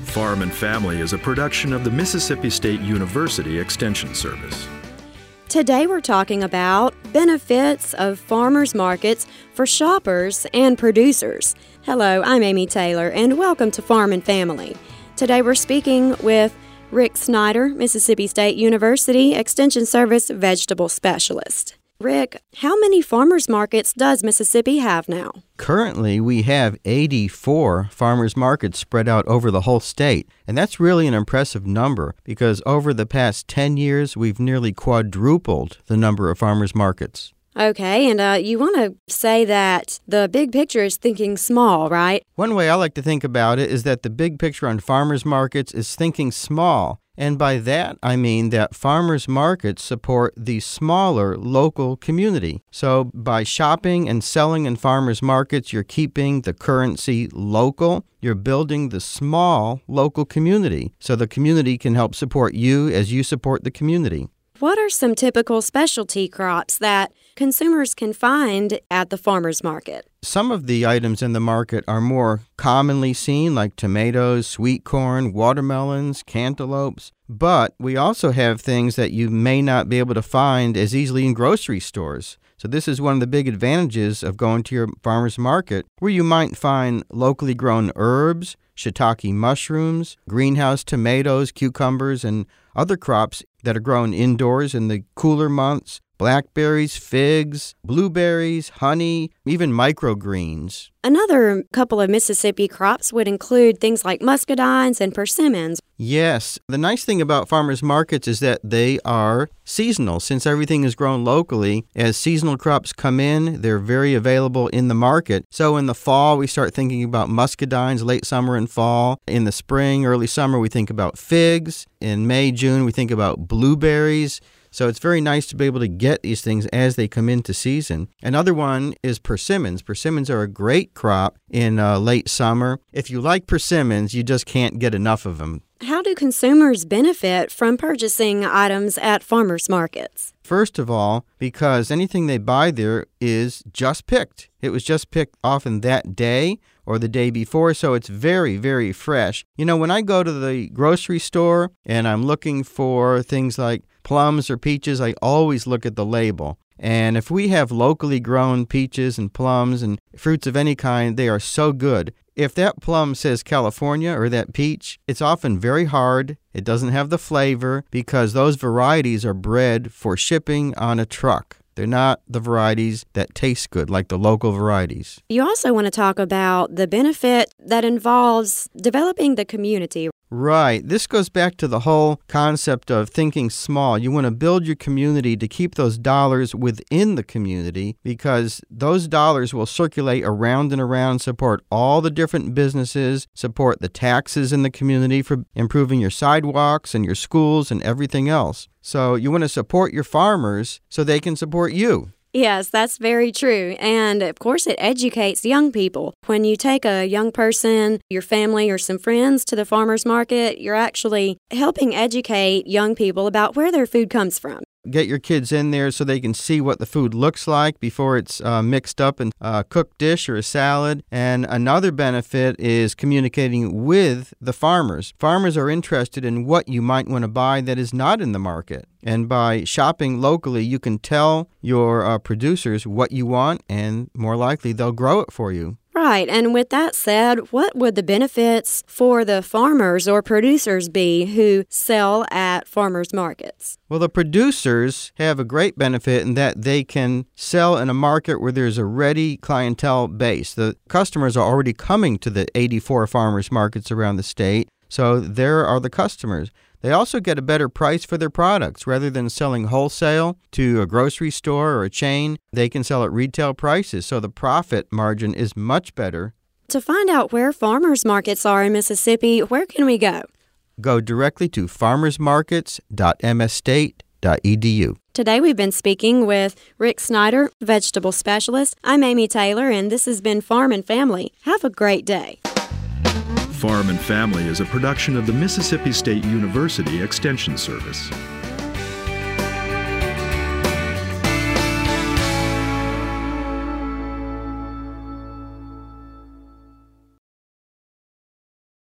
Farm and Family is a production of the Mississippi State University Extension Service. Today we're talking about benefits of farmers markets for shoppers and producers. Hello, I'm Amy Taylor, and welcome to Farm and Family. Today we're speaking with Rick Snyder, Mississippi State University Extension Service Vegetable Specialist. Rick, how many farmers markets does Mississippi have now? Currently, we have 84 farmers markets spread out over the whole state. And that's really an impressive number because over the past 10 years, we've nearly quadrupled the number of farmers markets. Okay, and you want to say that the big picture is thinking small, right? One way I like to think about it is that the big picture on farmers markets is thinking small. And by that, I mean that farmers markets support the smaller local community. So by shopping and selling in farmers markets, you're keeping the currency local. You're building the small local community. So the community can help support you as you support the community. What are some typical specialty crops that consumers can find at the farmers market? Some of the items in the market are more commonly seen, like tomatoes, sweet corn, watermelons, cantaloupes. But we also have things that you may not be able to find as easily in grocery stores. So this is one of the big advantages of going to your farmer's market, where you might find locally grown herbs, shiitake mushrooms, greenhouse tomatoes, cucumbers, and other crops that are grown indoors in the cooler months, blackberries, figs, blueberries, honey, even microgreens. Another couple of Mississippi crops would include things like muscadines and persimmons. Yes. The nice thing about farmers markets is that they are seasonal. Since everything is grown locally, as seasonal crops come in, they're very available in the market. So in the fall, we start thinking about muscadines, late summer and fall. In the spring, early summer, we think about figs. In May, June, we think about blueberries. So it's very nice to be able to get these things as they come into season. Another one is persimmons. Persimmons are a great crop in late summer. If you like persimmons, you just can't get enough of them. How do consumers benefit from purchasing items at farmers markets? First of all, because anything they buy there is just picked. It was just picked often that day or the day before, so it's very, very fresh. You know, when I go to the grocery store and I'm looking for things like plums or peaches, I always look at the label. And if we have locally grown peaches and plums and fruits of any kind, they are so good. If that plum says California or that peach, it's often very hard. It doesn't have the flavor because those varieties are bred for shipping on a truck. They're not the varieties that taste good like the local varieties. You also want to talk about the benefit that involves developing the community. Right. This goes back to the whole concept of thinking small. You want to build your community to keep those dollars within the community because those dollars will circulate around and around, support all the different businesses, support the taxes in the community for improving your sidewalks and your schools and everything else. So you want to support your farmers so they can support you. Yes, that's very true. And of course, it educates young people. When you take a young person, your family, or some friends to the farmer's market, you're actually helping educate young people about where their food comes from. Get your kids in there so they can see what the food looks like before it's mixed up in a cooked dish or a salad. And another benefit is communicating with the farmers. Farmers are interested in what you might want to buy that is not in the market. And by shopping locally, you can tell your producers what you want, and more likely they'll grow it for you. Right, and with that said, what would the benefits for the farmers or producers be who sell at farmers markets? Well, the producers have a great benefit in that they can sell in a market where there's a ready clientele base. The customers are already coming to the 84 farmers markets around the state, so there are the customers. They also get a better price for their products. Rather than selling wholesale to a grocery store or a chain, they can sell at retail prices, so the profit margin is much better. To find out where farmers markets are in Mississippi, where can we go? Go directly to farmersmarkets.msstate.edu. Today we've been speaking with Rick Snyder, Vegetable Specialist. I'm Amy Taylor, and this has been Farm and Family. Have a great day. Farm and Family is a production of the Mississippi State University Extension Service.